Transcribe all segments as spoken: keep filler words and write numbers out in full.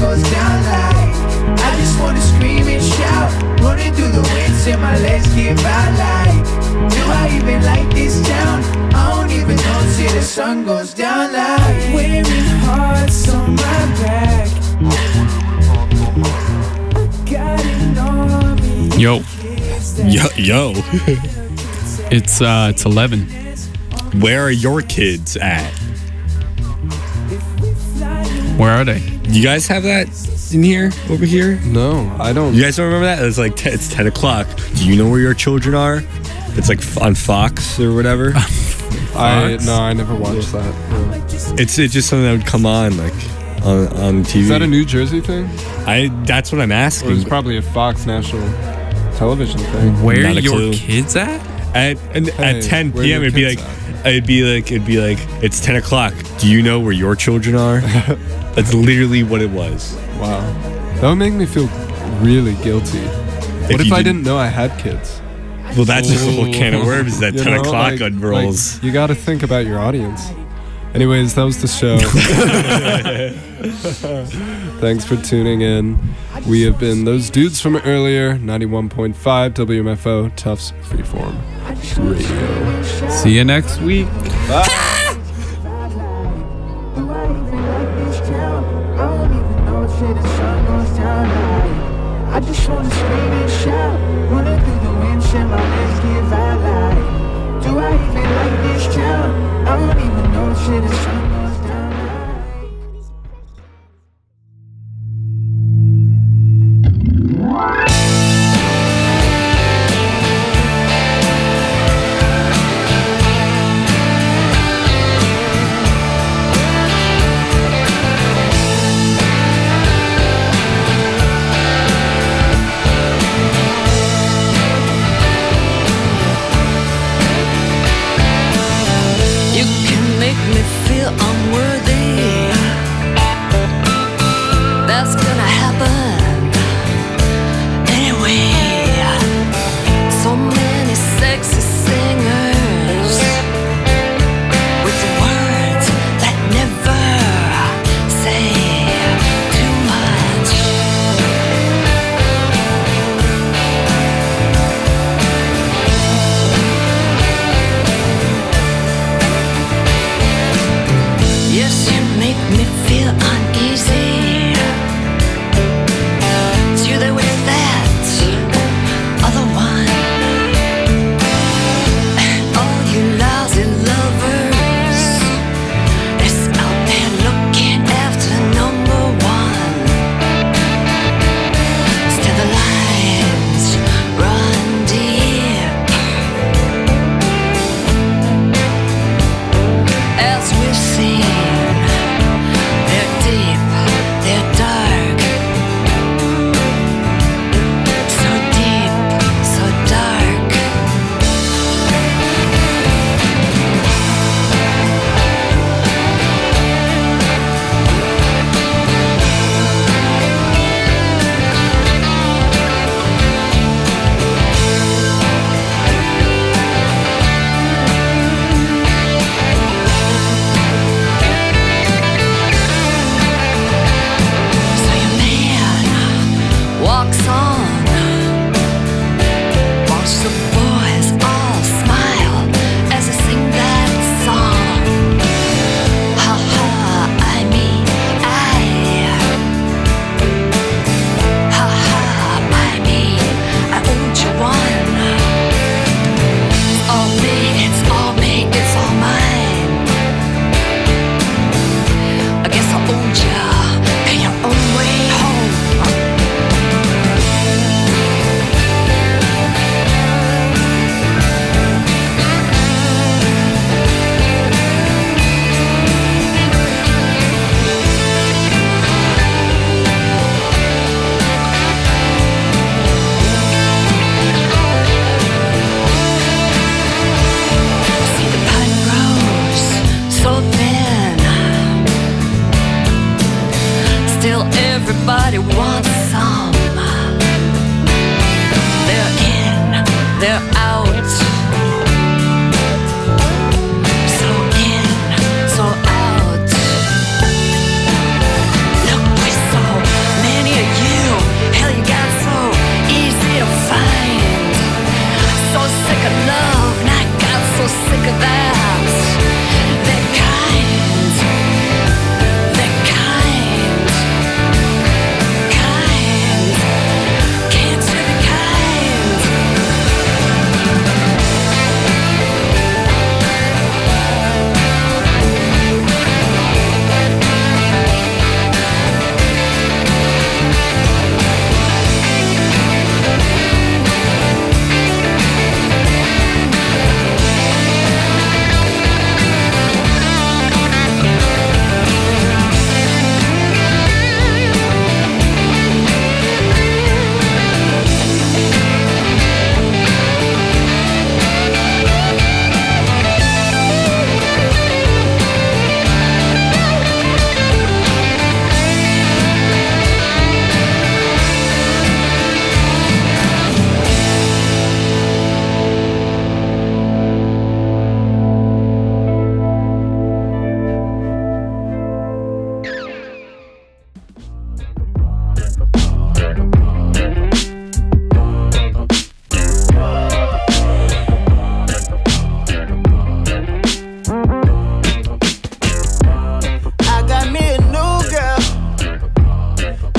goes down like. I just wanna scream and shout, running through the wind till my legs give out like. Do I even like this town? I don't even know till the sun goes down like. Wearing hearts on my back, got an army. Yo, Yo, yo. it's uh, it's eleven. Where are your kids at? Where are they? You guys have that in here, over here? No, I don't. You guys don't remember that? It's like t- it's ten o'clock. Do you know where your children are? It's like f- on Fox or whatever. I no, I never watched that. No. It's it's just something that would come on like on on T V. Is that a New Jersey thing? I that's what I'm Or asking. it's probably a Fox national television thing. Where Not a your clue. kids at? At and Hey, at ten where p.m. your it'd be kids like at? it'd be like it'd be like it's ten o'clock. Do you know where your children are? That's literally what it was. Wow, that would make me feel really guilty. What if, you I didn't- didn't know I had kids? Well, that's just a whole can of worms that You ten know, o'clock like- unrolls. like, you got to think about your audience. Anyways, that was the show. Thanks for tuning in. We have been those dudes from earlier, ninety-one point five W M F O, Tufts Freeform Radio. See you next week. Do I even like this town? I don't even know till the sun goes down like. I just wanna scream and shout, running through the wind till my legs give out like. Do I even like this town? I don't even know till the sun goes down You can make me feel I'm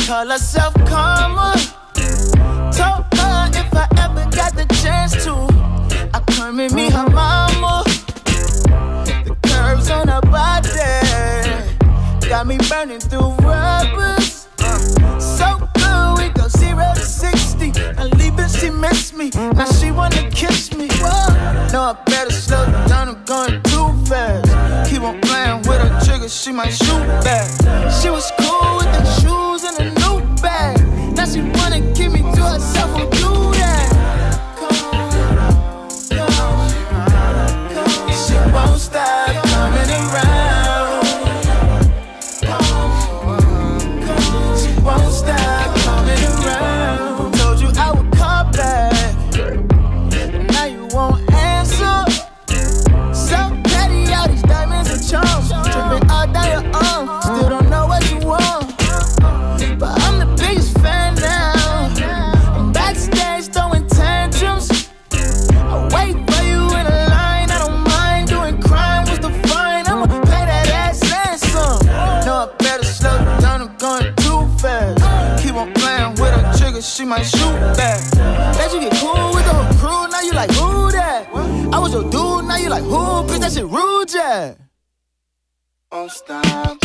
call herself Karma. Told her if I ever got the chance to, I come and meet her mama. The curves on her body got me burning through rubbers. So good, we go zero to sixty. I leave it, she miss me. Now she wanna kiss me. Whoa. No, I better slow down, I'm going too fast. Keep on playing with her trigger, she might shoot back. She was cool with the shoes and a new bag. Now she wanna keep me to herself, won't do that. She won't stop coming around. She won't stop coming around. Told you I would come back, now you won't answer. So petty, all these diamonds and charms. Dripping all down your arm, still don't know what you want. But I'm the biggest fan now. I'm backstage throwing tantrums. I wait for you in a line, I don't mind doing crime. What's the fine? I'ma pay that ass ransom. No, I better slow down, I'm going too fast. Keep on playing with her trigger, she might shoot back. Let you get cool with the whole crew, now you like, who that? I was your dude, now you like, who? Bitch, that shit rude, yeah. Won't stop.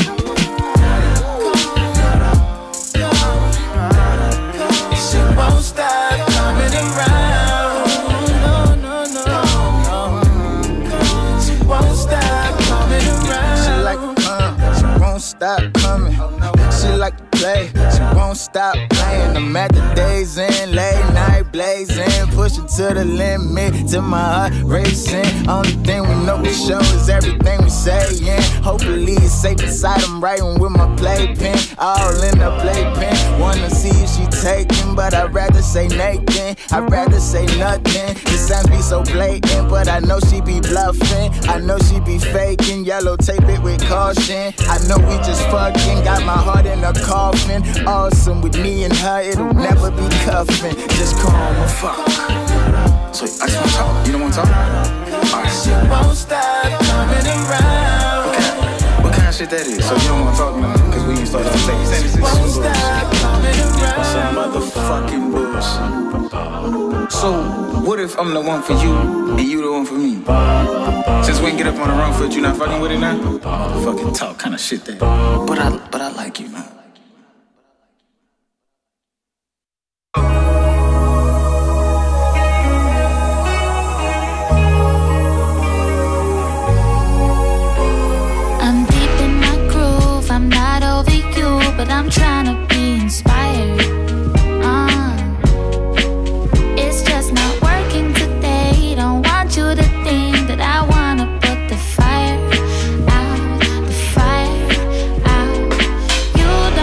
She won't stop coming around. No, no, no, no. She won't stop coming around. She like to come, she won't stop coming. She like to play, she won't stop playing. I'm at the days in, late night blazing, pushing to the limit, to my heart racing. Only thing we know for sure is everything we saying. Hopefully it's safe inside, I'm writing with my playpen, all in the playpen. Wanna see if she taking, but I'd rather say Nathan. I'd rather say nothing. The signs be so blatant, but I know she be bluffing. I know she be faking, yellow tape it with caution. I know we just fucking, got my heart in a coffin. Awesome with me and her, it'll never be cuffing. Just call me fuck. So I just wanna talk. You don't wanna talk? Alright. She won't stop coming around. What kind, of, what kind of shit that is? So you don't wanna talk now? Cause we ain't started to say this is some bullshit. Some motherfucking bullshit. So what if I'm the one for you and you the one for me? Since we can get up on the wrong foot, you not fucking with it now? Fucking talk kind of shit that. But I, but I like you, man. But I'm trying to be inspired. uh, It's just not working today. Don't want you to think that I wanna put the fire out, the fire out. You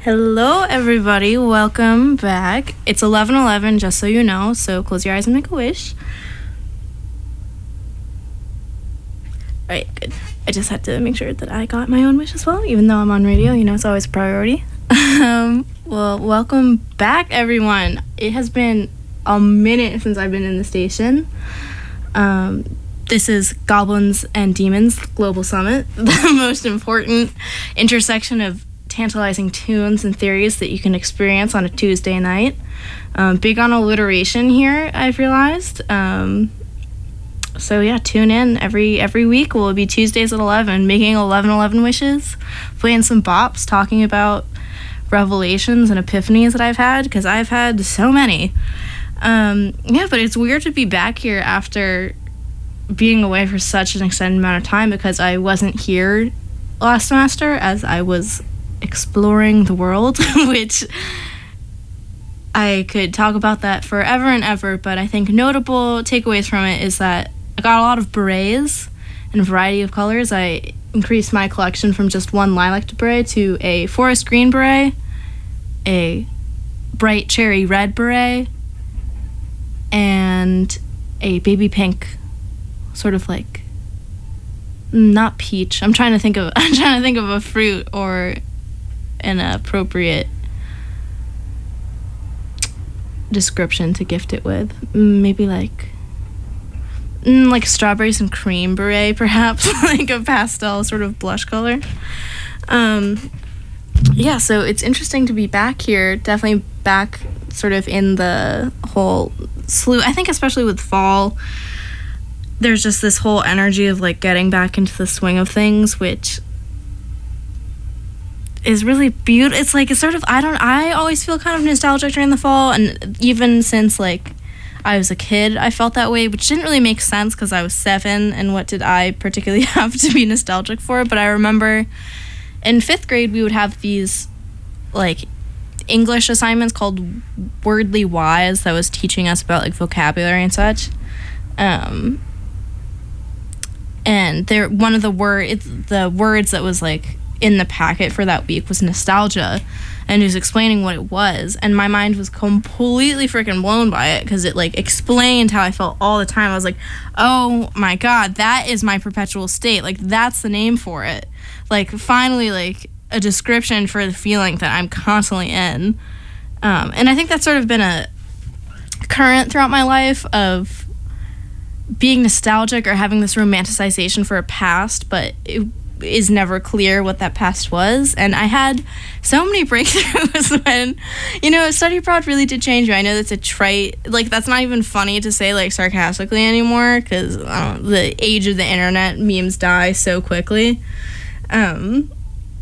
Hello, everybody. Welcome back. It's eleven eleven, just so you know, so close your eyes and make a wish. All right, good. I just had to make sure that I got my own wish as well, even though I'm on radio. You know, it's always a priority. um, well, welcome back, everyone. It has been a minute since I've been in the station. Um, this is Goblins and Demons Global Summit, the most important intersection of tantalizing tunes and theories that you can experience on a Tuesday night. Um, big on alliteration here, I've realized. Um, so yeah, tune in every every week. We'll be Tuesdays at eleven, making eleven eleven wishes, playing some bops, talking about revelations and epiphanies that I've had, because I've had so many. Um, yeah, but it's weird to be back here after being away for such an extended amount of time, because I wasn't here last semester as I was exploring the world, which I could talk about that forever and ever, but I think notable takeaways from it is that I got a lot of berets in a variety of colors. I increased my collection from just one lilac beret to a forest green beret, a bright cherry red beret, and a baby pink, sort of like, not peach. I'm trying to think of I'm trying to think of a fruit or an appropriate description to gift it with. Maybe like mm, like strawberries and cream beret, perhaps. Like a pastel sort of blush color. Um yeah, so it's interesting to be back here, definitely back sort of in the whole slew. I think especially with fall, there's just this whole energy of like getting back into the swing of things, which is really beautiful. It's like it's sort of I don't I always feel kind of nostalgic during the fall, and even since like I was a kid I felt that way, which didn't really make sense because I was seven, and what did I particularly have to be nostalgic for? But I remember in fifth grade we would have these like English assignments called Wordly Wise that was teaching us about like vocabulary and such. Um, and there one of the word the words that was like in the packet for that week was nostalgia, and he was explaining what it was, and my mind was completely freaking blown by it because it like explained how I felt all the time. I was like, oh my god, that is my perpetual state. Like that's the name for it. Like finally like a description for the feeling that I'm constantly in. Um, and I think that's sort of been a current throughout my life of being nostalgic or having this romanticization for a past, but it is never clear what that past was. And I had so many breakthroughs when, you know, study abroad really did change me. I know that's a trite, like that's not even funny to say like sarcastically anymore, because uh, the age of the internet, memes die so quickly. Um,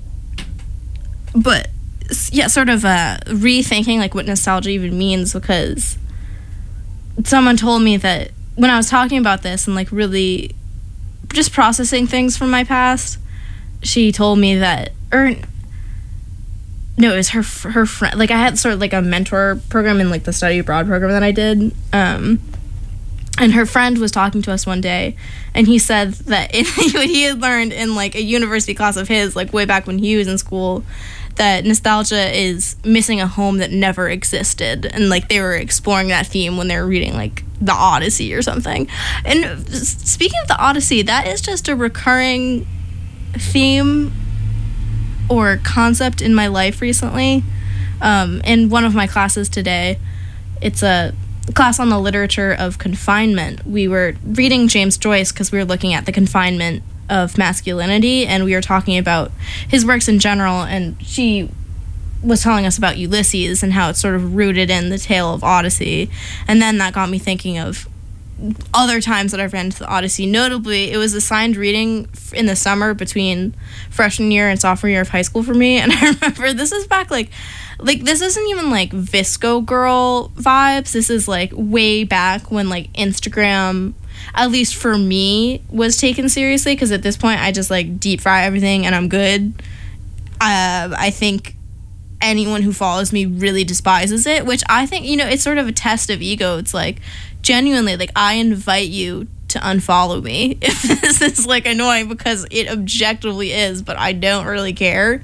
but yeah, sort of uh, rethinking like what nostalgia even means, because someone told me that when I was talking about this and like really just processing things from my past, she told me that, or no, it was her her friend. Like I had sort of like a mentor program in like the study abroad program that I did, um, and her friend was talking to us one day, and he said that in, what he had learned in like a university class of his, like way back when he was in school, that nostalgia is missing a home that never existed, and like they were exploring that theme when they were reading like the Odyssey or something. And speaking of the Odyssey, that is just a recurring theme or concept in my life recently. Um, in one of my classes today, it's a class on the literature of confinement. We were reading James Joyce because we were looking at the confinement of masculinity, and we were talking about his works in general, and she was telling us about Ulysses and how it's sort of rooted in the tale of Odyssey. And then that got me thinking of other times that I've read into the Odyssey. Notably, it was assigned reading in the summer between freshman year and sophomore year of high school for me. And I remember this is back like, like this isn't even like Visco Girl vibes. This is like way back when like Instagram, at least for me, was taken seriously, because at this point I just like deep fry everything and I'm good. Uh, I think anyone who follows me really despises it, which I think, you know, it's sort of a test of ego. It's like, genuinely, like, I invite you to unfollow me if this is like annoying, because it objectively is, but I don't really care.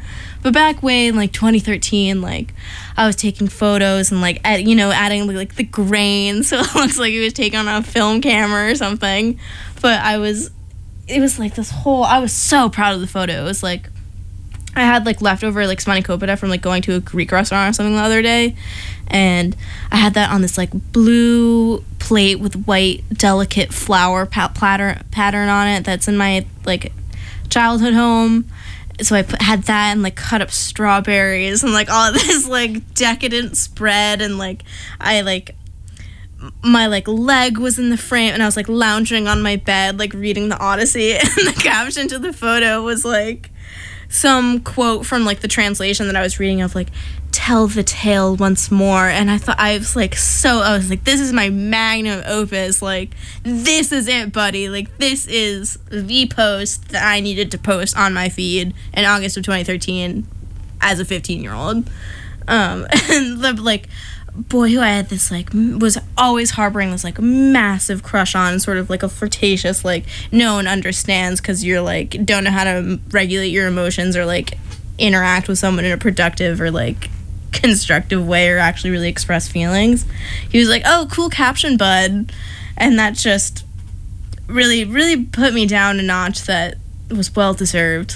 But back way in like twenty thirteen, like I was taking photos and like add, you know adding like the grain so it looks like it was taken on a film camera or something. But I was, it was like this whole. I was so proud of the photo. It was like I had like leftover like spanakopita from like going to a Greek restaurant or something the other day, and I had that on this like blue plate with white delicate flower pa- platter pattern on it that's in my like childhood home. So I put, had that and like cut up strawberries and like all of this like decadent spread, and like I like my like leg was in the frame and I was like lounging on my bed like reading the Odyssey, and the caption to the photo was like some quote from like the translation that I was reading of like, tell the tale once more. And I thought, I was like so I was like, this is my magnum opus, like this is it, buddy, like this is the post that I needed to post on my feed in August of twenty thirteen as a fifteen year old. Um and the like boy who I had this like m- was always harboring this like massive crush on, sort of like a flirtatious like no one understands because you're like don't know how to regulate your emotions or like interact with someone in a productive or like constructive way or actually really express feelings. He was like, oh, cool caption, bud. And that just really really put me down a notch that was well deserved.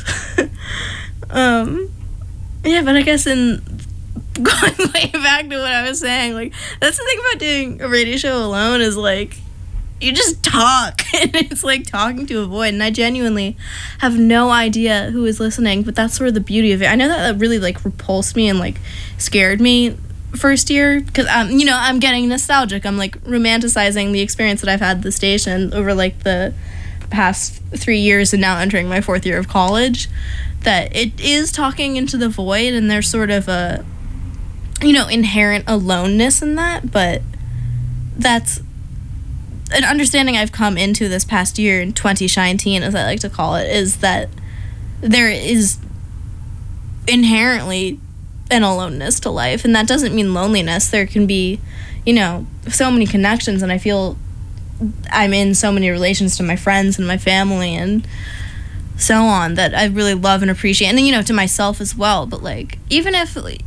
um yeah but I guess in going way back to what I was saying, like that's the thing about doing a radio show alone is like you just talk and it's like talking to a void, and I genuinely have no idea who is listening, but that's sort of the beauty of it. I know that that really like repulsed me and like scared me first year because um you know I'm getting nostalgic. I'm like romanticizing the experience that I've had at the station over like the past three years and now entering my fourth year of college, that it is talking into the void, and there's sort of a you know, inherent aloneness in that, but that's an understanding I've come into this past year in twenty nineteen, as I like to call it, is that there is inherently an aloneness to life, and that doesn't mean loneliness. There can be, you know, so many connections, and I feel I'm in so many relations to my friends and my family and so on that I really love and appreciate, and then, you know, to myself as well. But like, even if like,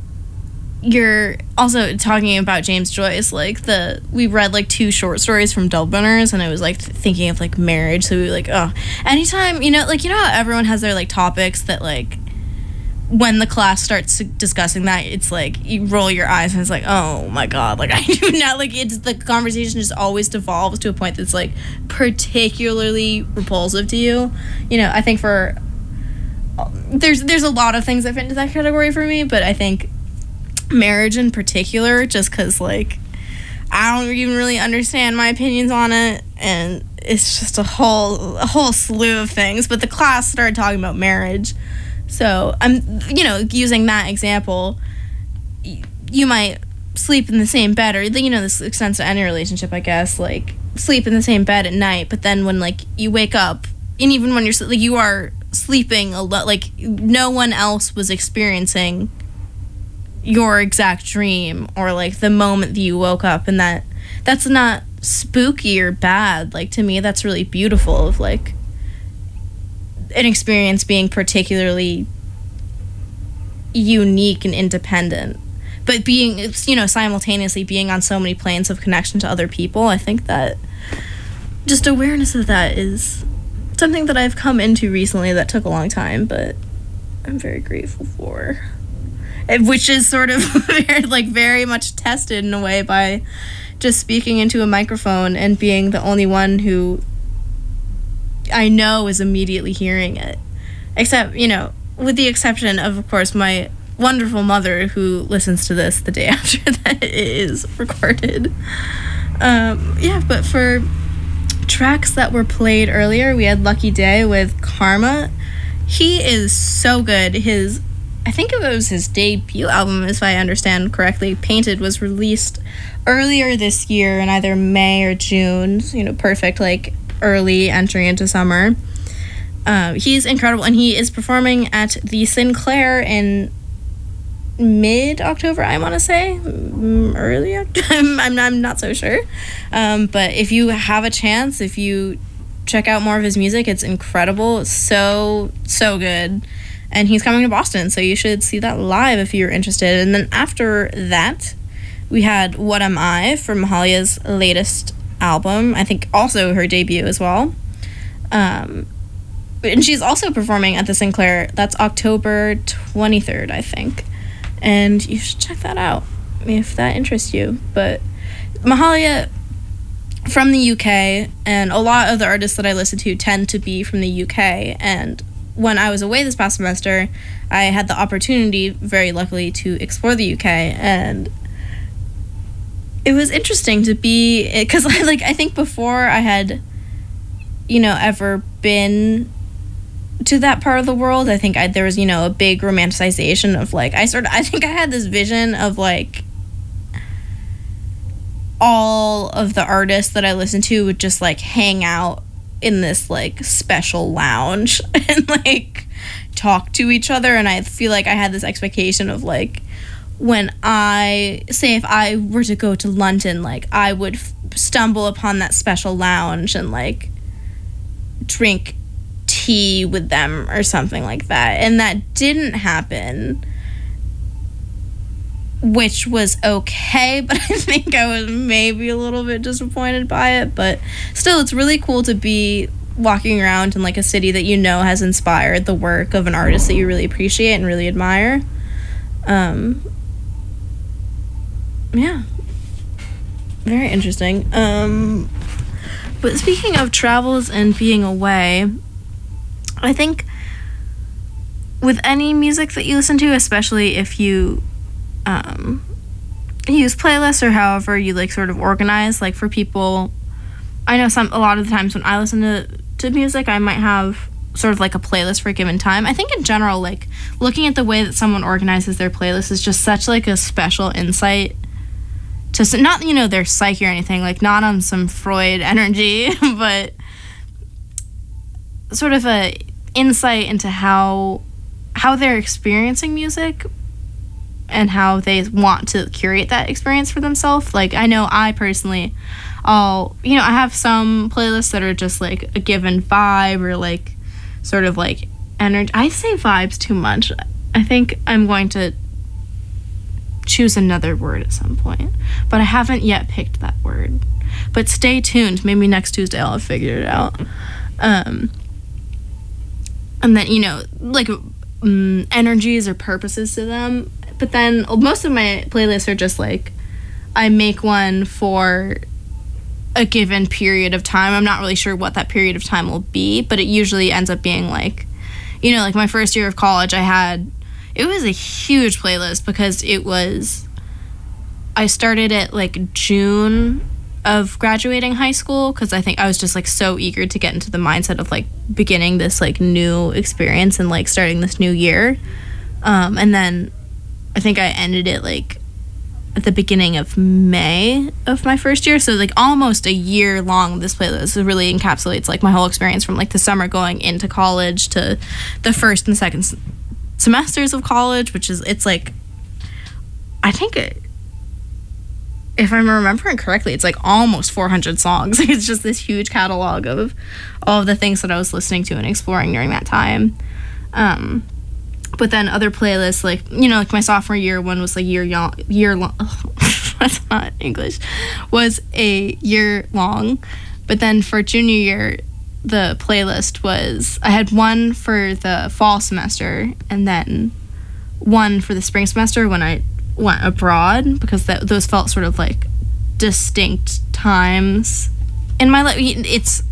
you're also talking about James Joyce, like the we read like two short stories from Dubliners, and I was like th- thinking of like marriage. So we were like, oh, anytime, you know, like, you know how everyone has their like topics that like when the class starts discussing that, it's like you roll your eyes and it's like, oh my god, like I do not like it's the conversation just always devolves to a point that's like particularly repulsive to you. You know, I think for there's there's a lot of things that fit into that category for me, but I think marriage in particular, just because like I don't even really understand my opinions on it, and it's just a whole a whole slew of things. But the class started talking about marriage, so I'm you know using that example, y- you might sleep in the same bed, or you know this extends to any relationship, I guess, like sleep in the same bed at night, but then when like you wake up, and even when you're like you are sleeping a lot, like no one else was experiencing your exact dream or like the moment that you woke up, and that that's not spooky or bad. Like to me that's really beautiful, of like an experience being particularly unique and independent, but being, you know, simultaneously being on so many planes of connection to other people. I think that just awareness of that is something that I've come into recently that took a long time, but I'm very grateful for. Which is sort of very, like very much tested in a way by just speaking into a microphone and being the only one who I know is immediately hearing it. Except, you know, with the exception of, of course, my wonderful mother who listens to this the day after that it is recorded. Um, yeah, but for tracks that were played earlier, we had Lucky Day with Karma. He is so good. His I think it was his debut album, if I understand correctly. Painted was released earlier this year in either May or June. You know, perfect, like, early entry into summer. Uh, he's incredible, and he is performing at the Sinclair in mid-October, I want to say. Early October? I'm, I'm not so sure. Um, but if you have a chance, if you check out more of his music, it's incredible. It's so, so good. and he's coming to Boston, so you should see that live if you're interested. And then after that, we had What Am I from Mahalia's latest album, I think also her debut as well. Um, and she's also performing at the Sinclair. That's October twenty-third, I think. And you should check that out if that interests you. But Mahalia, from the U K, and a lot of the artists that I listen to tend to be from the U K. And when I was away this past semester, I had the opportunity, very luckily, to explore the U K. And it was interesting to be, because like I think before I had, you know, ever been to that part of the world, I think I, there was, you know, a big romanticization of like, I sort of, I think I had this vision of like all of the artists that I listened to would just like hang out in this like special lounge and like talk to each other. And I feel like I had this expectation of like, when I, say if I were to go to London, like I would f- stumble upon that special lounge and like drink tea with them or something like that. And that didn't happen, which was okay, but I think I was maybe a little bit disappointed by it. But still, it's really cool to be walking around in like a city that you know has inspired the work of an artist that you really appreciate and really admire. Um, yeah, very interesting. Um, but speaking of travels and being away, I think with any music that you listen to, especially if you um, use playlists or however you like sort of organize, like for people, I know some a lot of the times when I listen to, to music, I might have sort of like a playlist for a given time. I think in general, like looking at the way that someone organizes their playlist is just such like a special insight to s- not, you know, their psyche or anything, like not on some Freud energy, but sort of a insight into how how they're experiencing music and how they want to curate that experience for themselves. Like I know I personally, I'll, you know, I have some playlists that are just like a given vibe or like sort of like energy. I say vibes too much. I think I'm going to choose another word at some point, but I haven't yet picked that word. But stay tuned. Maybe next Tuesday I'll have figured it out. Um, and then, you know, like um, energies or purposes to them. But then most of my playlists are just like, I make one for a given period of time. I'm not really sure what that period of time will be, but it usually ends up being like, you know, like my first year of college, I had, it was a huge playlist because it was, I started at like June of graduating high school because I think I was just like so eager to get into the mindset of like beginning this like new experience and like starting this new year. Um, and then I think I ended it like at the beginning of May of my first year. So like almost a year long, this playlist really encapsulates like my whole experience from like the summer going into college to the first and second s- semesters of college, which is, it's like, I think it, if I'm remembering correctly, it's like almost four hundred songs. It's just this huge catalog of all of the things that I was listening to and exploring during that time. Um, But then other playlists, like, you know, like my sophomore year one was like year long, year long. That's not English. Was a year long. But then for junior year, the playlist was, I had one for the fall semester and then one for the spring semester when I went abroad, because that those felt sort of like distinct times in my life. It's,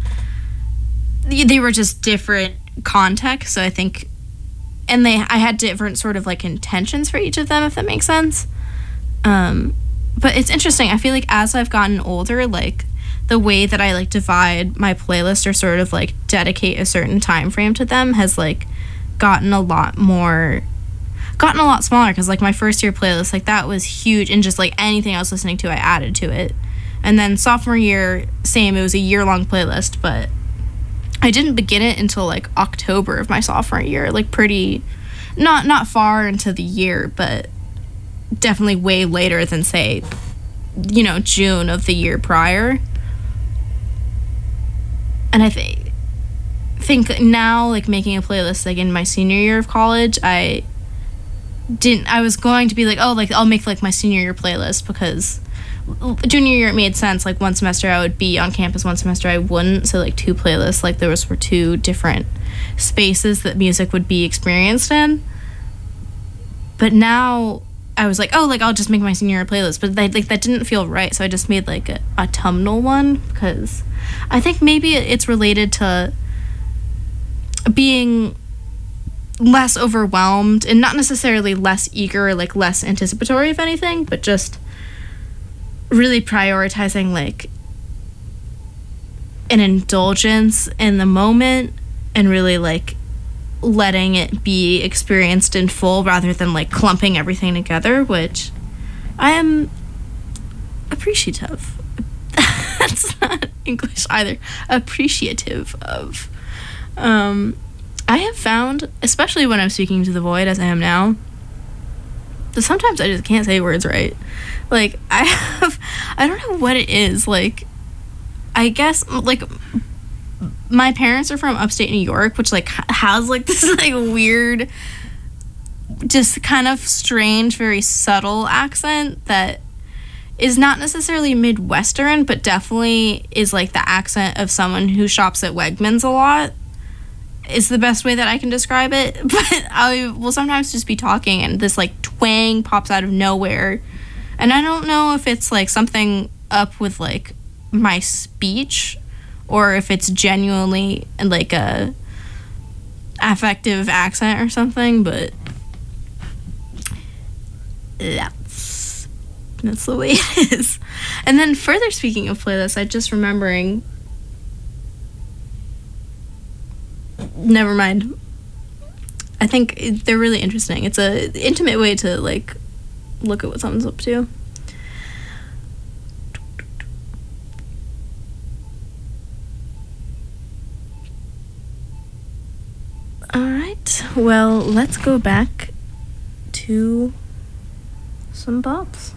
they were just different contexts. So I think, and they, I had different sort of like intentions for each of them, if that makes sense. Um, but it's interesting. I feel like as I've gotten older, like the way that I like divide my playlist or sort of like dedicate a certain time frame to them has like gotten a lot more, gotten a lot smaller. Cause like my first year playlist, like that was huge. And just like anything I was listening to, I added to it. And then sophomore year, same, it was a year long playlist, but I didn't begin it until like October of my sophomore year, like pretty, not not far into the year, but definitely way later than say, you know, June of the year prior. And I think think now, like making a playlist like in my senior year of college, I didn't I was going to be like, oh, like I'll make like my senior year playlist, because junior year it made sense, like one semester I would be on campus, one semester I wouldn't, so like two playlists, like there was for two different spaces that music would be experienced in. But now I was like, oh, like I'll just make my senior year playlist, but that, like that didn't feel right, so I just made like a autumnal one, because I think maybe it's related to being less overwhelmed and not necessarily less eager or like less anticipatory of anything, but just really prioritizing like an indulgence in the moment and really like letting it be experienced in full rather than like clumping everything together, which I am appreciative. That's not English either. Appreciative of. Um, I have found, especially when I'm speaking to the void as I am now, that sometimes I just can't say words right. Like, I have, I don't know what it is. Like, I guess, like, my parents are from upstate New York, which, like, has, like, this, like, weird, just kind of strange, very subtle accent that is not necessarily Midwestern, but definitely is, like, the accent of someone who shops at Wegmans a lot. Is the best way that I can describe it. But I will sometimes just be talking and this, like, twang pops out of nowhere. And I don't know if it's, like, something up with, like, my speech or if it's genuinely, like, a affective accent or something, but that's, that's the way it is. And then further speaking of playlists, I just remembering... Never mind. I think they're really interesting. It's a intimate way to, like, look at what someone's up to. Alright, well, let's go back to some bops.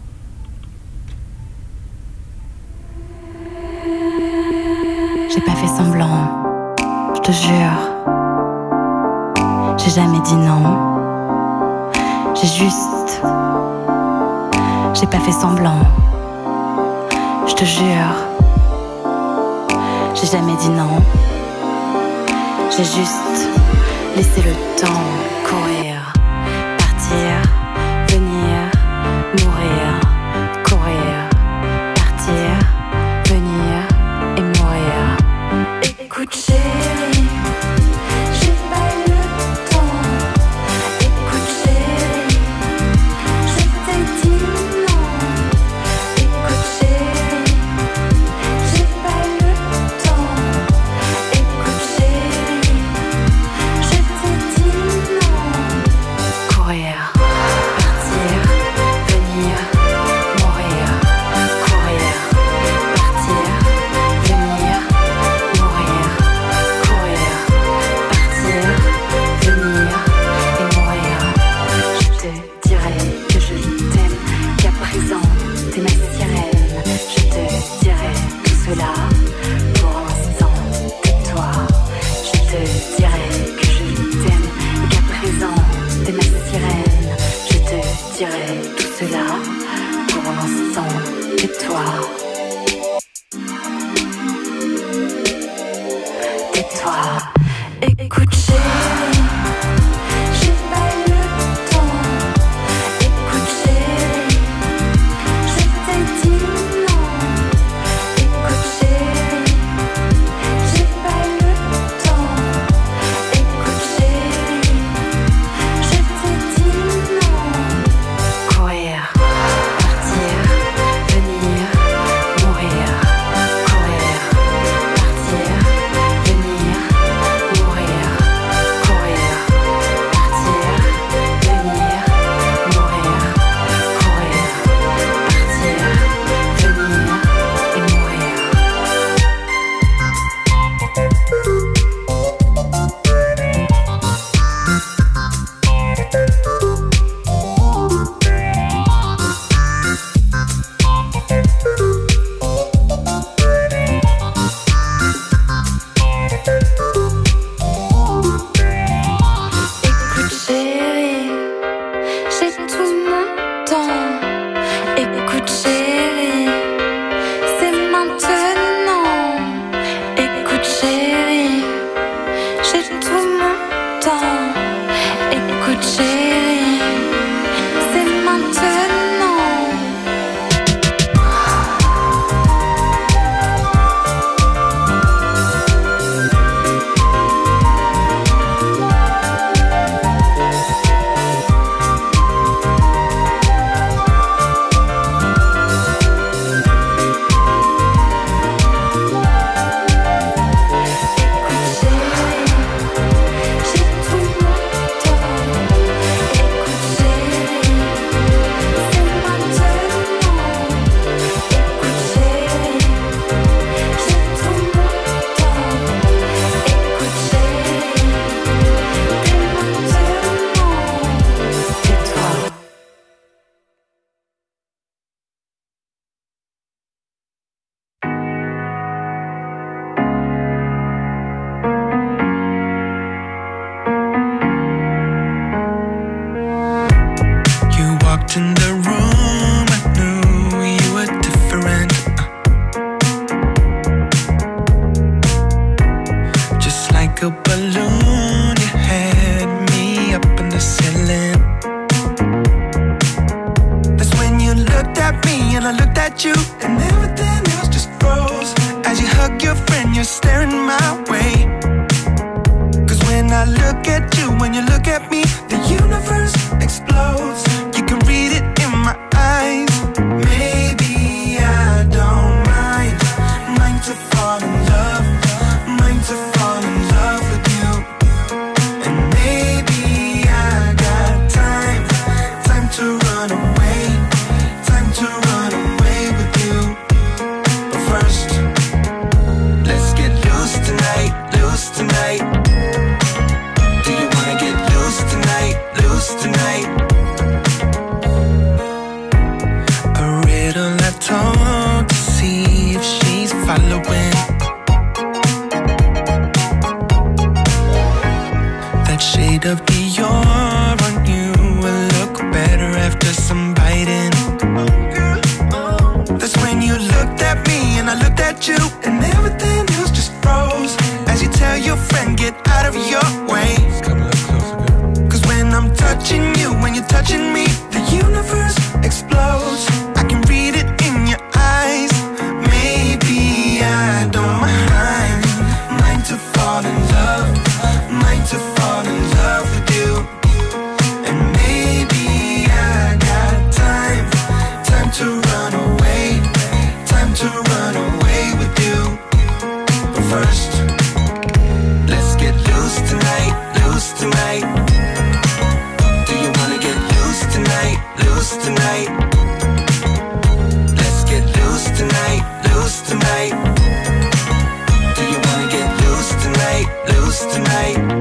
J'ai pas fait semblant, je te jure. J'ai jamais dit non. J'ai juste... J'ai pas fait semblant, je te jure. J'ai jamais dit non. J'ai juste laissé le temps courir, partir, venir, mourir, courir, partir, venir et mourir. Écoute chérie, j'ai pas eu le temps. Écoute chérie, je t'ai dit non. Écoute chérie, j'ai pas eu le temps. Écoute chérie, je t'ai dit non. a balloon, you had me up in the ceiling. That's when you looked at me and I looked at you, and everything else just froze. As you hug your friend, you're staring my way. Cause when I look at you, when you look at me, the universe explodes. You can read it in my eyes. Maybe I don't mind, mind to fall in love, mind to fall in love with you. And maybe I got time, time to run away, time to run away with you. But first, let's get loose tonight, loose tonight. Do you wanna get loose tonight, loose tonight? A riddle I told to see if she's following. That shade of Dior on you will look better after some biting. That's when you looked at me and I looked at you, and everything else just froze. As you tell your friend, get out of your way. Cause when I'm touching you, when you're touching me, the universe explodes. I can read it in your eyes. Maybe I don't mind, mind to fall in love, mind to fall in love with you. And maybe I got time, time to run away, time to run away with you. But first, let's get loose tonight, loose tonight. Do you wanna get loose tonight, loose tonight? Let's get loose tonight, loose tonight. Do you wanna get loose tonight, loose tonight?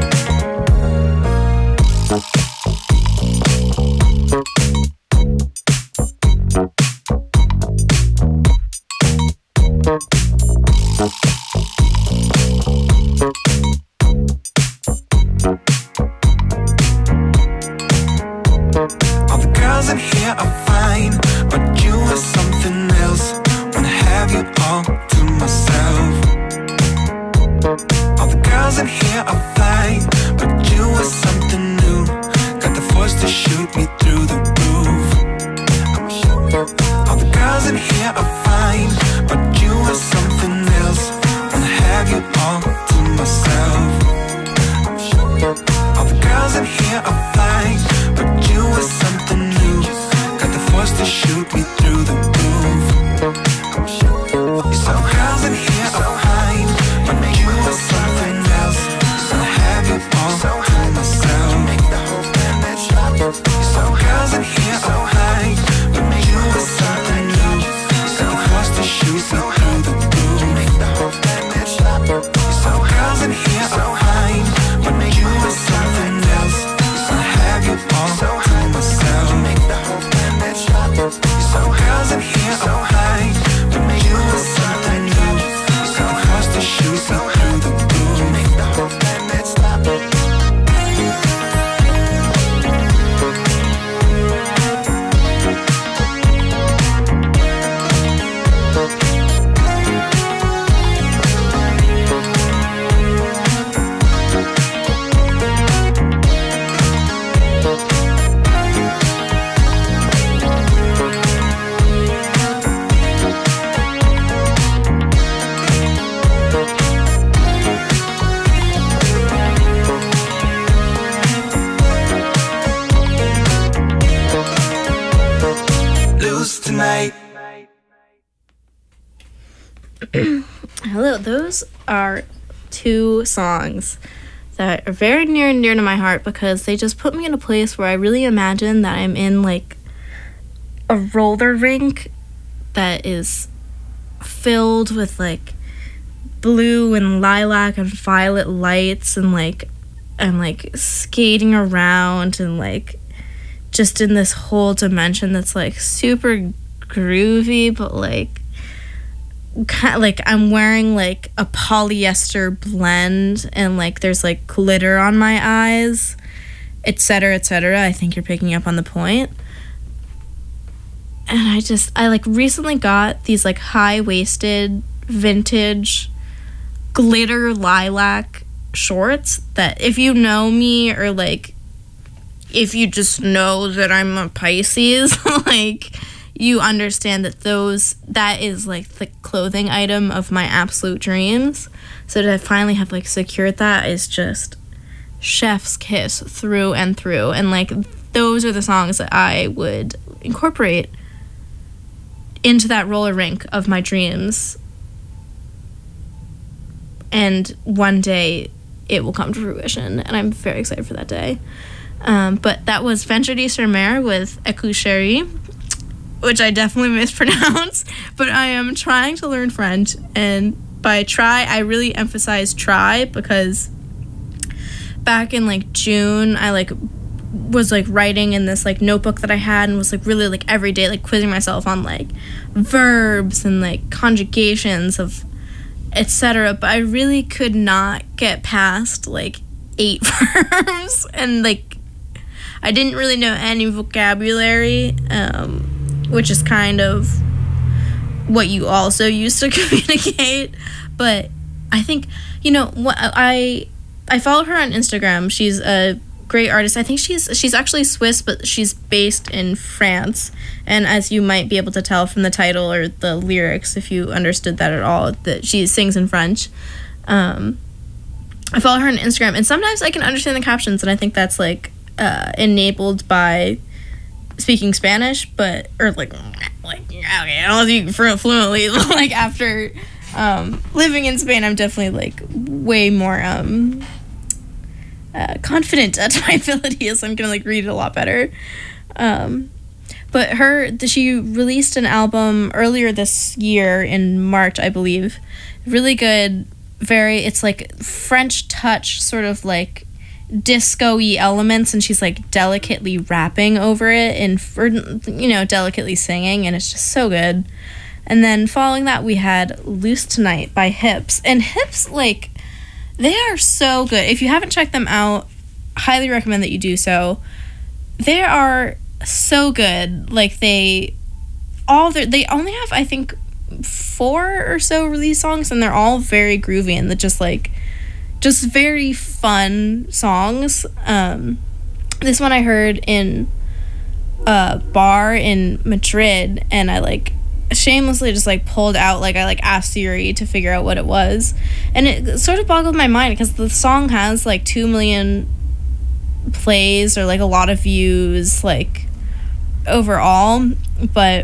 All the girls in here are fine, but you are something else. Wanna have you all to myself. All the girls in here are fine, but you are something new. Got the force to shoot me through the roof. I'ma show you. All the girls in here are fine, but you are something else. Wanna have you all to myself. I'ma show you. All the girls in here are fine, but you are something new. Got the force to shoot me through the roof. I'ma show you. Some girls in here are fine, but you are something else. Wanna have you all to myself. Some girls in here are fine, but you are something new. Got the force to shoot me through the roof. Some girls in here are fine, but you are something else. Wanna have you all to myself. Some girls in here are fine, but you are something new. Got the force to shoot me through the roof. Loose tonight. Hello, those are two songs that are very near and dear to my heart because they just put me in a place where I really imagine that I'm in like a roller rink that is filled with like blue and lilac and violet lights, and like I'm like skating around and like just in this whole dimension that's like super groovy, but like kind of like I'm wearing like a polyester blend and like there's like glitter on my eyes, etc, etc. I think you're picking up on the point. And I just I like recently got these like high-waisted vintage glitter lilac shorts that if you know me or like if you just know that I'm a Pisces, like you understand that those that is like the clothing item of my absolute dreams. So to finally have like secured that is just chef's kiss through and through. And like those are the songs that I would incorporate into that roller rink of my dreams. And one day it will come to fruition, and I'm very excited for that day. Um, but that was Vendredi sur Mer with Écoute Chérie, which I definitely mispronounced, but I am trying to learn French, and by try, I really emphasize try, because back in like June, I like was like writing in this like notebook that I had, and was like really like every day like quizzing myself on like verbs and like conjugations of et cetera. But I really could not get past like eight verbs, and like I didn't really know any vocabulary, um, which is kind of what you also use to communicate. But I think, you know, what I I follow her on Instagram. She's a great artist. I think she's she's actually Swiss, but she's based in France. And as you might be able to tell from the title or the lyrics, if you understood that at all, that she sings in French. Um, I follow her on Instagram, and sometimes I can understand the captions, and I think that's like uh, enabled by speaking Spanish, but or like like okay, I don't speak fluently. Like after um, living in Spain, I'm definitely like way more um, uh, confident at my abilities. I'm gonna like read it a lot better. Um, but her, she released an album earlier this year in March, I believe. Really good. Very, it's like French touch, sort of like disco-y elements, and she's like delicately rapping over it and, for, you know, delicately singing, and it's just so good. And then following that, we had Loose Tonight by Hips. And Hips, like, they are so good. If you haven't checked them out, highly recommend that you do so. They are so good. Like, they all their, they only have, I think, four or so release songs, and they're all very groovy and they're just like just very fun songs. Um this one I heard in a bar in Madrid, and I like shamelessly just like pulled out, like I like asked Siri to figure out what it was, and it sort of boggled my mind because the song has like two million plays or like a lot of views like overall, but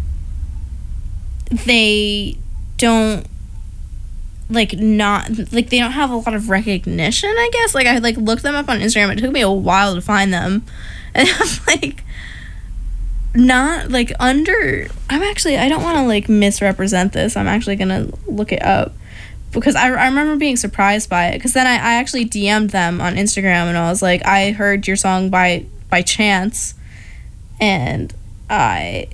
they don't like not like they don't have a lot of recognition, I guess. Like I like looked them up on Instagram. It took me a while to find them, and I'm like not like under I'm actually I don't want to like misrepresent this. I'm actually gonna look it up because I, I remember being surprised by it, because then I, I actually D M'd them on Instagram, and I was like, I heard your song by by chance, and I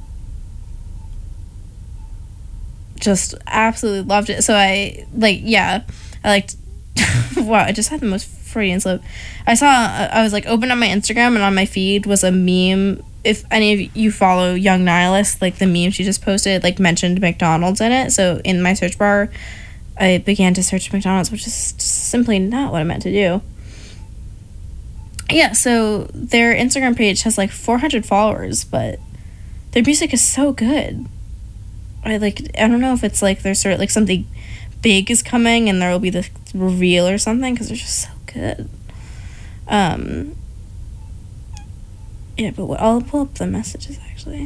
just absolutely loved it. So I like yeah I liked wow, I just had the most Freudian slip. I saw I was like opened up my Instagram, and on my feed was a meme. If any of you follow Young Nihilist, like the meme she just posted like mentioned McDonald's in it. So in my search bar I began to search McDonald's, which is simply not what I meant to do. Yeah, so their Instagram page has like four hundred followers, but their music is so good. I like I don't know if it's like there's sort of like something big is coming and there will be the reveal or something, because they're just so good. Um yeah, but I'll pull up the messages actually,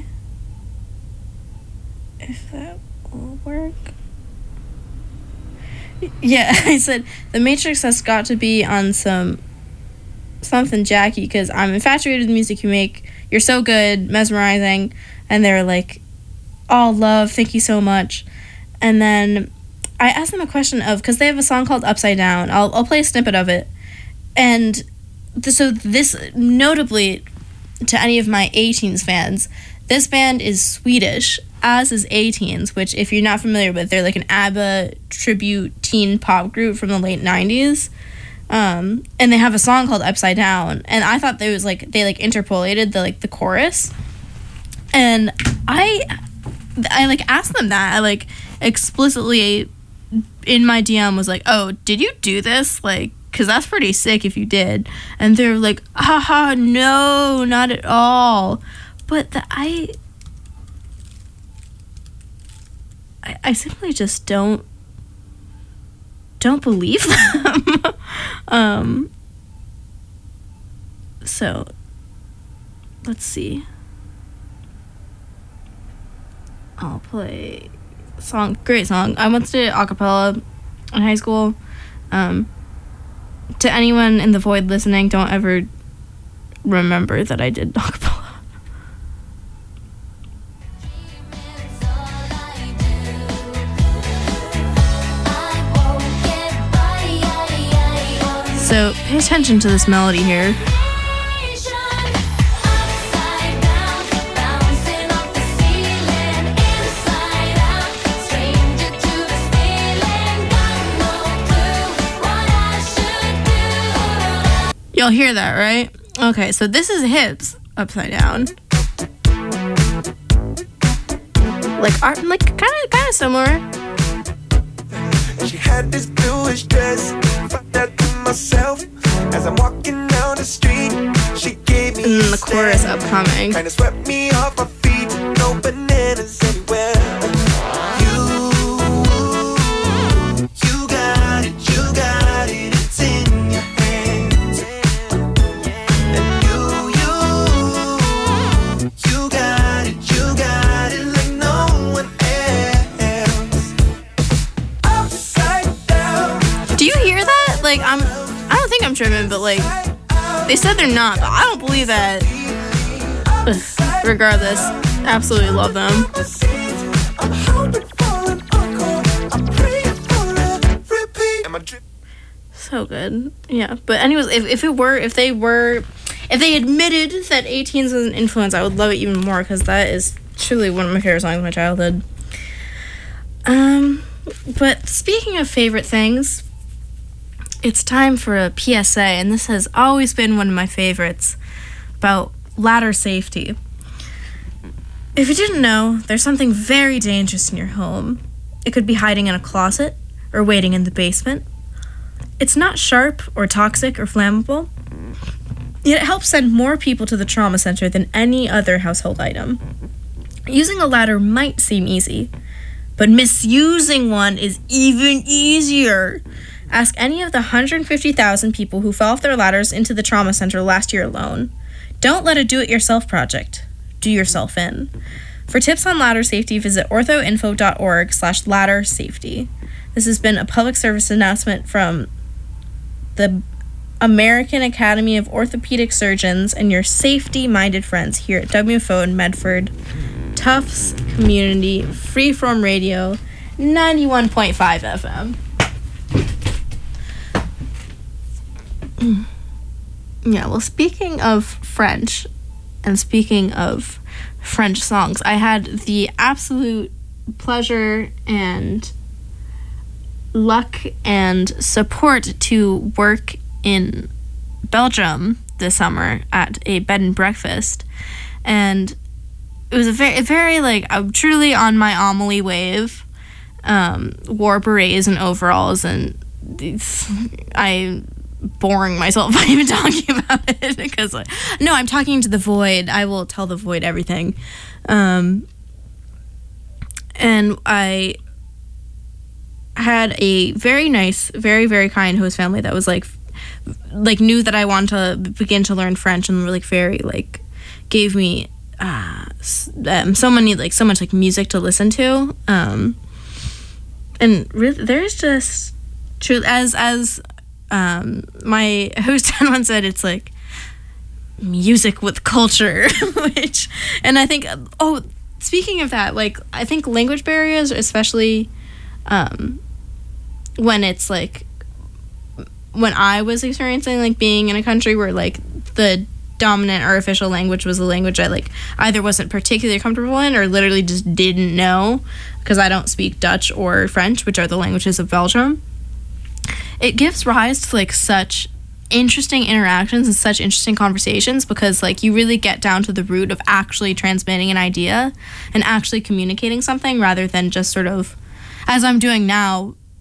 if that will work. Yeah, I said the Matrix has got to be on some something Jackie, because I'm infatuated with the music you make. You're so good, mesmerizing. And they're like, all love, thank you so much. And then I asked them a question of, because they have a song called Upside Down. I'll I'll play a snippet of it. And th- so this, notably to any of my A-Teens fans, this band is Swedish, as is A-Teens, which if you're not familiar with, they're like an ABBA tribute teen pop group from the late nineties. Um, and they have a song called Upside Down. And I thought they was like, they like interpolated the like the chorus. And I... I like asked them that. I like explicitly in my D M was like, oh, did you do this? Like, because that's pretty sick if you did. And they're like, haha, no, not at all. But the, I, I, I simply just don't, don't believe them. um, so, let's see. I'll play a song, great song. I once did a cappella in high school. Um, to anyone in the void listening, don't ever remember that I did a cappella. So pay attention to this melody here. You'll hear that, right? Okay, so this is hips upside down. Like art, like kind of, kind of similar. She had this bluish dress, found that to myself as I'm walking down the street. She gave me and then the chorus upcoming. Kind of swept me off my feet. No bananas anywhere. You, you got it, you got it. It's in your hands. And you, you, you got it, you got it like no one else. Upside down. Do you hear that? Like, I'm, I don't think I'm tripping, but like, they said they're not, but I don't believe that. Ugh. Regardless, absolutely love them. So good. Yeah, but anyways, if, if it were, if they were, if they admitted that eighteens was an influence, I would love it even more, because that is truly one of my favorite songs of my childhood. Um, but speaking of favorite things, it's time for a P S A, and this has always been one of my favorites, about ladder safety. If you didn't know, there's something very dangerous in your home. It could be hiding in a closet or waiting in the basement. It's not sharp or toxic or flammable, yet it helps send more people to the trauma center than any other household item. Using a ladder might seem easy, but misusing one is even easier. Ask any of the one hundred fifty thousand people who fell off their ladders into the trauma center last year alone. Don't let a do-it-yourself project do yourself in. For tips on ladder safety, visit orthoinfo.org slash ladder safety. This has been a public service announcement from the American Academy of Orthopedic Surgeons and your safety-minded friends here at W F O in Medford, Tufts Community Freeform Radio, ninety-one point five F M. Yeah, well, speaking of French, and speaking of French songs, I had the absolute pleasure and luck and support to work in Belgium this summer at a bed and breakfast, and it was a very, very like, I'm truly on my Amelie wave. Um, wore berets and overalls, and I boring myself by even talking about it, because like, no, I'm talking to the void. I will tell the void everything. Um, and I had a very nice, very, very kind host family that was like, like knew that I wanted to begin to learn French, and like very like gave me uh, um, so many like so much like music to listen to. Um, and really, there's just true as as. Um, my host once said, it's like music with culture, which, and I think, oh, speaking of that, like, I think language barriers, especially, um, when it's like, when I was experiencing, like, being in a country where, like, the dominant or official language was a language I, like, either wasn't particularly comfortable in or literally just didn't know, because I don't speak Dutch or French, which are the languages of Belgium. It gives rise to like such interesting interactions and such interesting conversations, because like you really get down to the root of actually transmitting an idea and actually communicating something, rather than just sort of, as I'm doing now,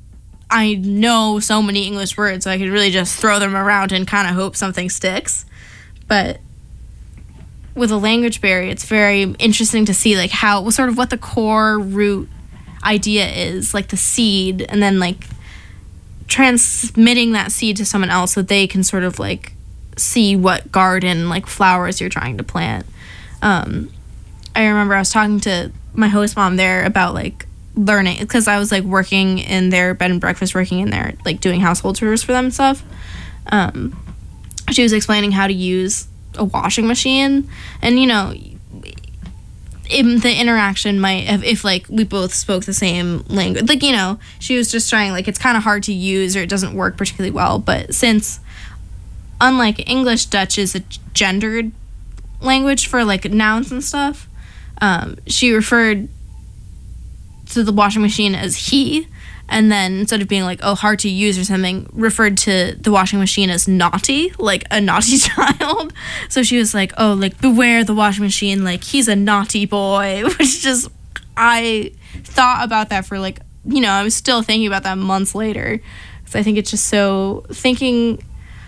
I know so many English words, so I could really just throw them around and kind of hope something sticks. But with a language barrier, it's very interesting to see like how sort of what the core root idea is, like the seed, and then like transmitting that seed to someone else so they can sort of like see what garden, like flowers you're trying to plant. Um, I remember I was talking to my host mom there about like learning, because I was like working in their bed and breakfast, working in there, like doing household chores for them and stuff. Um, she was explaining how to use a washing machine, and you know, in the interaction might have, if like we both spoke the same language, like, you know, she was just trying, like, it's kind of hard to use or it doesn't work particularly well. But since unlike English, Dutch is a gendered language for like nouns and stuff, um, she referred to the washing machine as he, and then instead of being like, oh, hard to use or something, referred to the washing machine as naughty, like a naughty child. So she was like, oh, like, beware the washing machine, like, he's a naughty boy, which just, I thought about that for like, you know, I was still thinking about that months later, because I think it's just so, thinking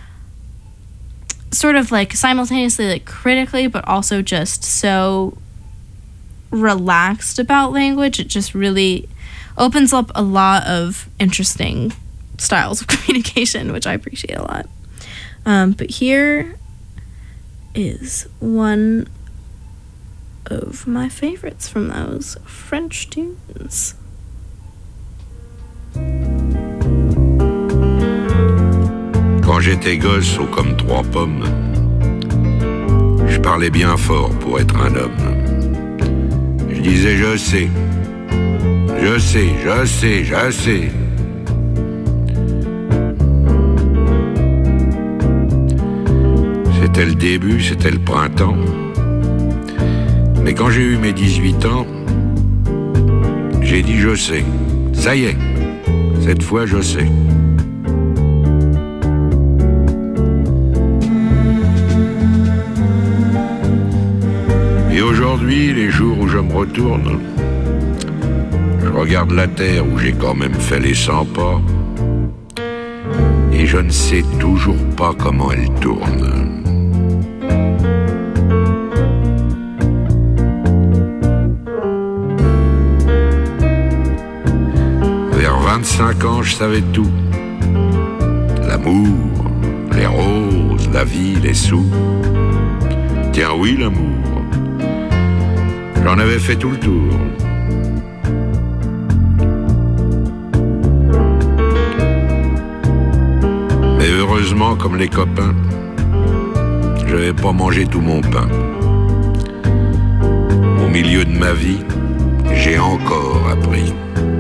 sort of like simultaneously like critically, but also just so relaxed about language. It just really opens up a lot of interesting styles of communication, which I appreciate a lot. Um, but here is one of my favorites from those French tunes. Quand j'étais gosse, haut comme trois pommes, je parlais bien fort pour être un homme. Je disais je sais, je sais, je sais, je sais. C'était le début, c'était le printemps. Mais quand j'ai eu mes dix-huit ans, j'ai dit je sais. Ça y est, cette fois je sais. Et aujourd'hui, les jours où je me retourne, je regarde la terre où j'ai quand même fait les cent pas, et je ne sais toujours pas comment elle tourne. Vers vingt-cinq ans, je savais tout. L'amour, les roses, la vie, les sous. Tiens oui, l'amour. J'en avais fait tout le tour. Mais heureusement, comme les copains, je n'avais pas mangé tout mon pain. Au milieu de ma vie, j'ai encore appris.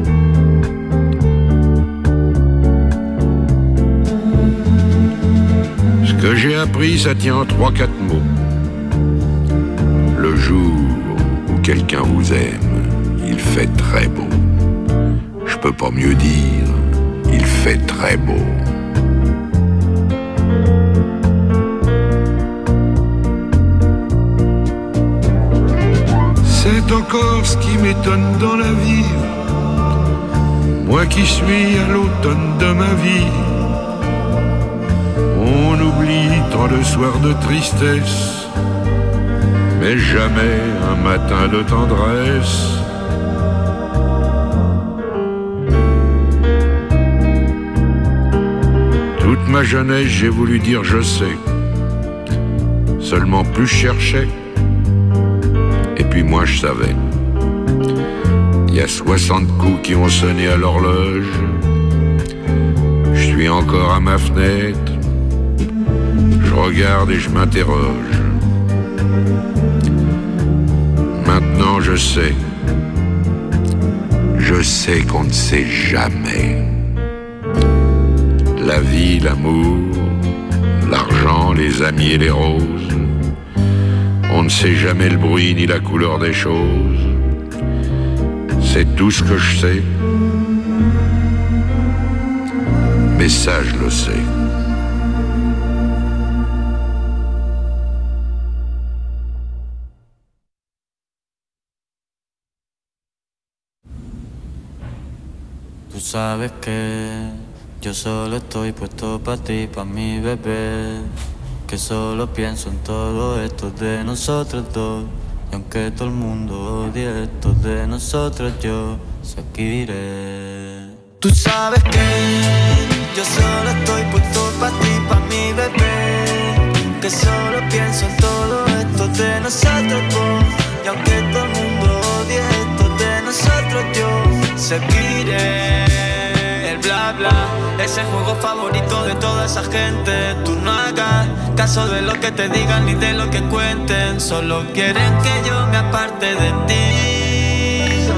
Ce que j'ai appris, ça tient en trois, quatre mots. Le jour où quelqu'un vous aime, il fait très beau. Je peux pas mieux dire, il fait très beau. C'est encore ce qui m'étonne dans la vie. Moi qui suis à l'automne de ma vie. On oublie tant de soirs de tristesse, mais jamais un matin de tendresse. Toute ma jeunesse, j'ai voulu dire je sais. Seulement plus je cherchais, et puis moi je savais. Il y a soixante coups qui ont sonné à l'horloge. Je suis encore à ma fenêtre. Je regarde et je m'interroge. Maintenant je sais. Je sais qu'on ne sait jamais. La vie, l'amour, l'argent, les amis et les roses. On ne sait jamais le bruit ni la couleur des choses. C'est tout ce que je sais. Mais ça, je le sais. sabes que yo solo estoy puesto pa' ti, pa' mi bebé. Que solo pienso en todo esto de nosotros dos. Y aunque todo el mundo odie esto de nosotros, yo seguiré. Tú sabes que yo solo estoy puesto pa' ti, pa' mi bebé. Que solo pienso en todo esto de nosotros dos. Y aunque todo el mundo odie esto de nosotros, yo seguiré. El bla bla es el juego favorito de toda esa gente. Tú no hagas caso de lo que te digan ni de lo que cuenten. Solo quieren que yo me aparte de ti.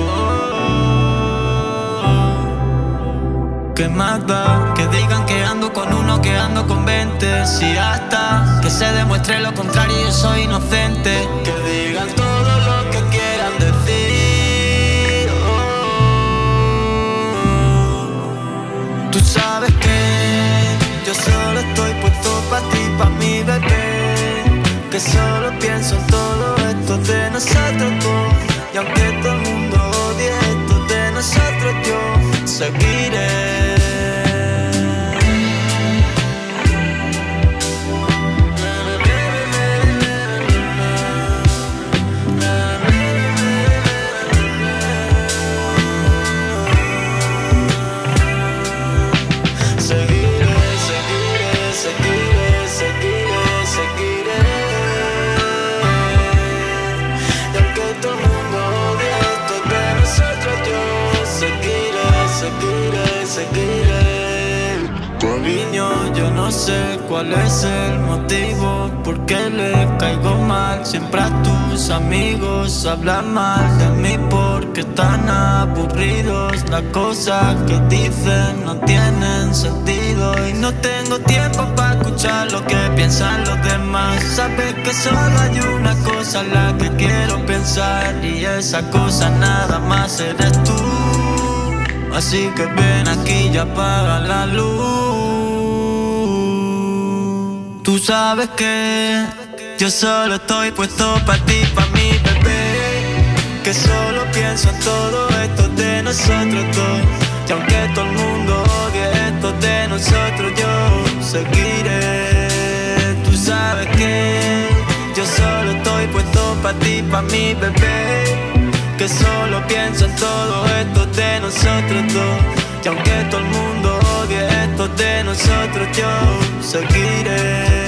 Oh. ¿Qué más da? Que digan que ando con uno, que ando con veinte. Si hasta que se demuestre lo contrario yo soy inocente. Que digan todo lo que quieran decir. Oh. Tú sabes que yo solo estoy puesto pa' ti, pa' mi bebé. Que solo pienso en todo esto de nosotros dos. Y aunque todo el mundo odie esto de nosotros, yo seguiré. Niño, yo no sé cuál es el motivo, por qué le caigo mal. Siempre a tus amigos hablan mal de mí porque están aburridos. Las cosas que dicen no tienen sentido y no tengo tiempo para escuchar lo que piensan los demás. Sabes que solo hay una cosa en la que quiero pensar y esa cosa nada más eres tú. Así que ven aquí y apaga la luz. Tú sabes que yo solo estoy puesto pa' ti, pa' mi bebé. Que solo pienso en todo esto de nosotros dos. Y aunque todo el mundo odie esto de nosotros, yo seguiré. Tú sabes que yo solo estoy puesto pa' ti, pa' mi bebé. Que solo pienso en todo esto de nosotros dos. Y aunque todo el mundo odie esto de nosotros, yo seguiré.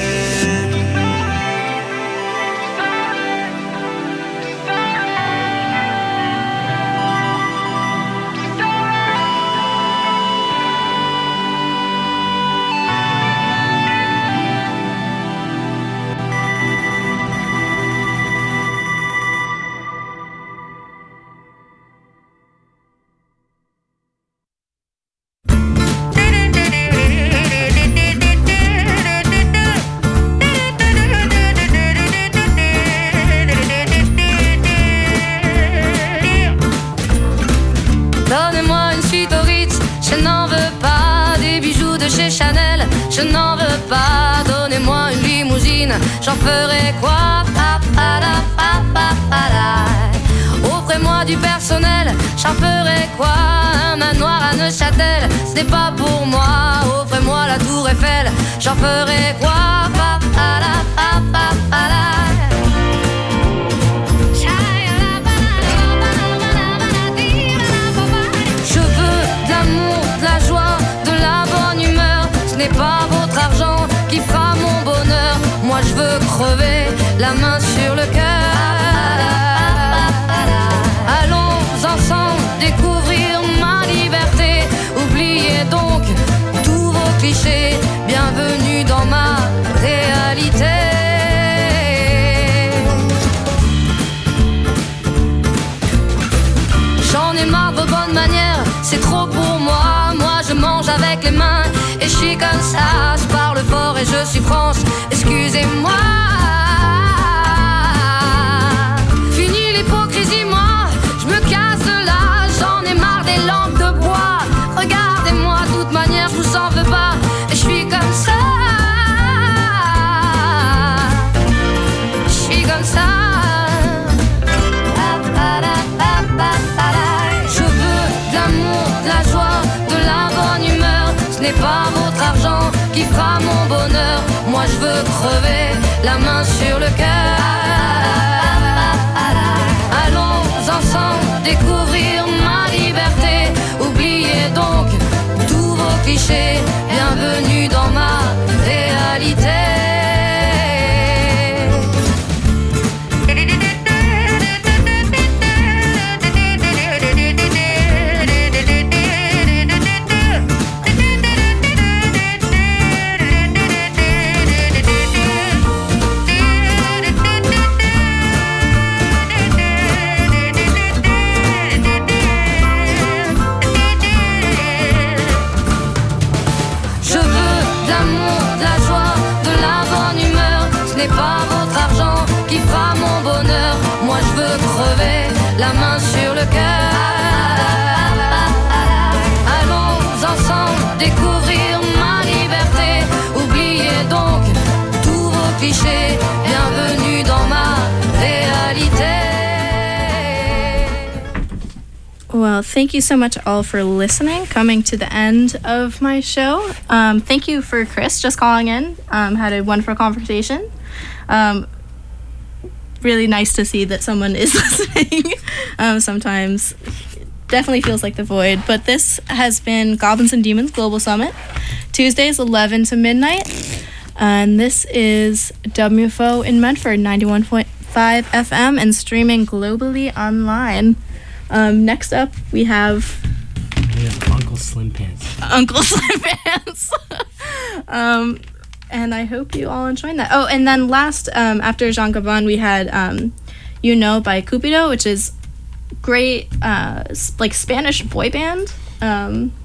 Je n'en veux pas, donnez-moi une limousine, j'en ferai quoi? Pa, pa, la, pa, pa, pa, la. Offrez-moi du personnel, j'en ferai quoi? Un manoir à Neuchâtel, ce n'est pas pour moi. Offrez-moi la tour Eiffel, j'en ferai quoi? Pa, pa, la, pa, pa, pa, la. Je veux de l'amour, de la joie, de la bonne humeur. Ce n'est pas votre argent qui fera mon bonheur. Moi je veux crever la main sur le cœur. Allons ensemble découvrir ma liberté. Oubliez donc tous vos clichés. Bienvenue dans ma réalité. J'en ai marre de vos bonnes manières, c'est trop pour moi. Moi je mange avec les mains et je suis comme ça. Je parle fort et je suis France, excusez-moi. Fini l'hypocrisie, moi je me casse de là. J'en ai marre des lampes de bois. Regardez-moi, de toute manière je vous en veux pas. Et je suis comme ça. Je suis comme ça. Je veux de l'amour, de la joie, de Ce n'est pas votre argent qui fera mon bonheur. Moi je veux crever la main sur le cœur. Allons ensemble découvrir ma liberté. Oubliez donc tous vos clichés. Bienvenue dans ma réalité. Pas votre argent qui fera mon bonheur. Moi je veux crever la main sur le cœur. Allons ensemble découvrir ma liberté. Oubliez donc tous vos clichés. Bienvenue dans ma réalité. Well, thank you so much all for listening, coming to the end of my show. Um, thank you for Chris just calling in. Um, had a wonderful conversation. Um, really nice to see that someone is listening. um, sometimes definitely feels like the void. But this has been Goblins and Demons Global Summit, Tuesdays eleven to midnight. And this is W F O in Medford, ninety-one point five F M, and streaming globally online. Um, next up, we have... We have Uncle Slim Pants. Uncle Slim Pants. um... And I hope you all enjoyed that. Oh, and then last, um, after Jean Gabon, we had um, You Know by Cupido, which is great, uh, like Spanish boy band. Um,